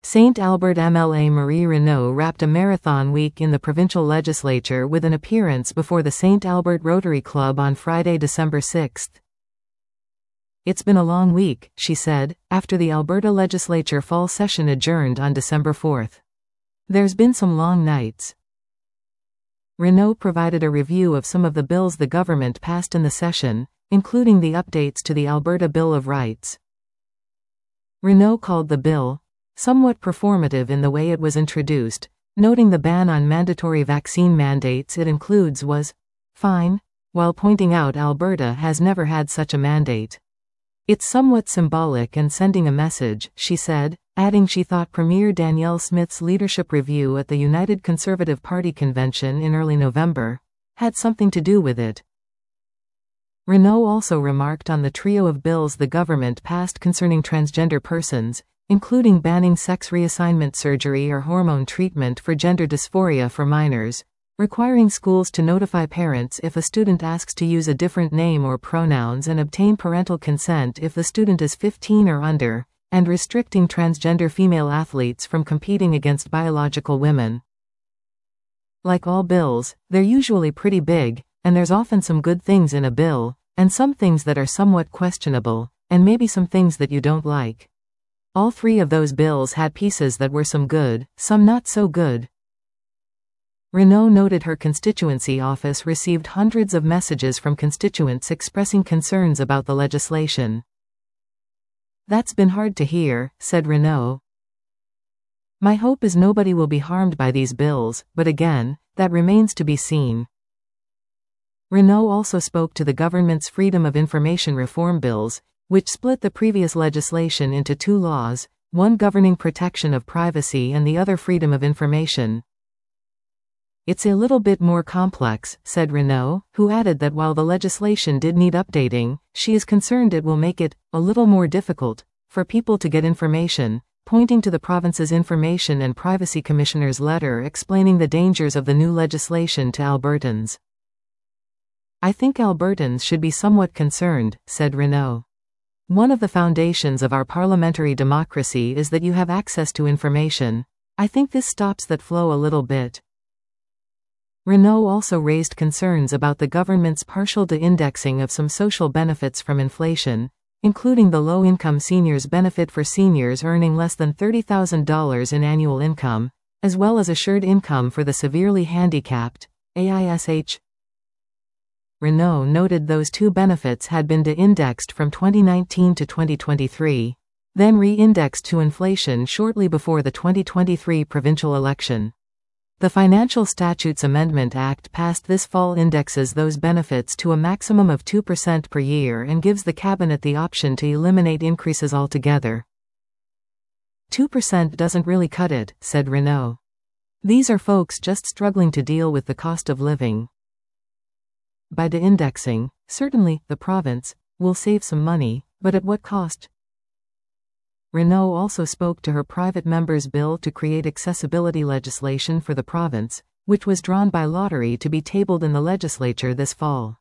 St. Albert MLA Marie Renaud wrapped a marathon week in the provincial legislature with an appearance before the St. Albert Rotary Club on Friday, December 6. "It's been a long week," she said, after the Alberta legislature fall session adjourned on December 4. "There's been some long nights." Renaud provided a review of some of the bills the government passed in the session, including the updates to the Alberta Bill of Rights. Renaud called the bill somewhat performative in the way it was introduced, noting the ban on mandatory vaccine mandates it includes was fine, while pointing out Alberta has never had such a mandate. "It's somewhat symbolic and sending a message," she said, adding she thought Premier Danielle Smith's leadership review at the United Conservative Party convention in early November had something to do with it. Renaud also remarked on the trio of bills the government passed concerning transgender persons, including banning sex reassignment surgery or hormone treatment for gender dysphoria for minors, requiring schools to notify parents if a student asks to use a different name or pronouns and obtain parental consent if the student is 15 or under, and restricting transgender female athletes from competing against biological women. Like all bills, they're usually pretty big, and there's often some good things in a bill, and some things that are somewhat questionable, and maybe some things that you don't like. All three of those bills had pieces that were some good, some not so good. Renaud noted her constituency office received hundreds of messages from constituents expressing concerns about the legislation. "That's been hard to hear," said Renaud. "My hope is nobody will be harmed by these bills, but again, that remains to be seen." Renaud also spoke to the government's Freedom of Information reform bills, which split the previous legislation into two laws, one governing protection of privacy and the other freedom of information. "It's a little bit more complex," said Renaud, who added that while the legislation did need updating, she is concerned it will make it a little more difficult for people to get information, pointing to the province's Information and Privacy Commissioner's letter explaining the dangers of the new legislation to Albertans. "I think Albertans should be somewhat concerned," said Renaud. "One of the foundations of our parliamentary democracy is that you have access to information. I think this stops that flow a little bit." Renaud also raised concerns about the government's partial de-indexing of some social benefits from inflation, including the low-income seniors benefit for seniors earning less than $30,000 in annual income, as well as assured income for the severely handicapped, AISH. Renaud noted those two benefits had been de-indexed from 2019 to 2023, then re-indexed to inflation shortly before the 2023 provincial election. The Financial Statutes Amendment Act passed this fall indexes those benefits to a maximum of 2% per year and gives the cabinet the option to eliminate increases altogether. 2% doesn't really cut it, said Renaud. These are folks just struggling to deal with the cost of living. By de-indexing, certainly, the province will save some money, but at what cost? Renaud also spoke to her private member's bill to create accessibility legislation for the province, which was drawn by lottery to be tabled in the legislature this fall.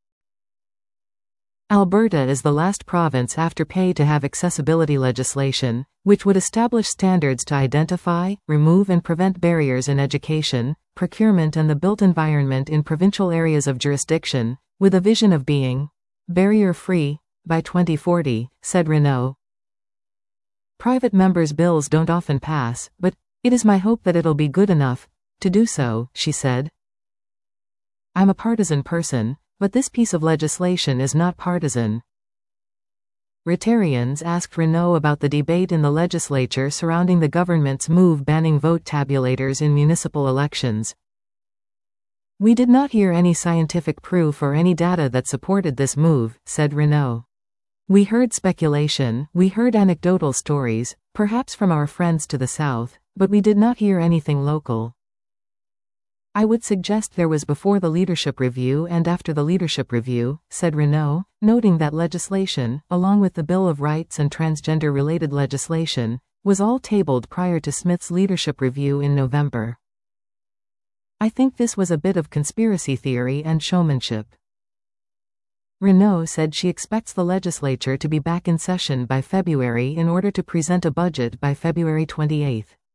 Alberta is the last province after PEI to have accessibility legislation, which would establish standards to identify, remove and prevent barriers in education, procurement and the built environment in provincial areas of jurisdiction, with a vision of being barrier-free by 2040, said Renaud. Private members' bills don't often pass, but it is my hope that it'll be good enough to do so, she said. I'm a partisan person, but this piece of legislation is not partisan. Rotarians asked Renaud about the debate in the legislature surrounding the government's move banning vote tabulators in municipal elections. We did not hear any scientific proof or any data that supported this move, said Renaud. We heard speculation, we heard anecdotal stories, perhaps from our friends to the south, but we did not hear anything local. I would suggest there was before the leadership review and after the leadership review, said Renaud, noting that legislation, along with the Bill of Rights and transgender-related legislation, was all tabled prior to Smith's leadership review in November. I think this was a bit of conspiracy theory and showmanship. Renault said she expects the legislature to be back in session by February in order to present a budget by February 28.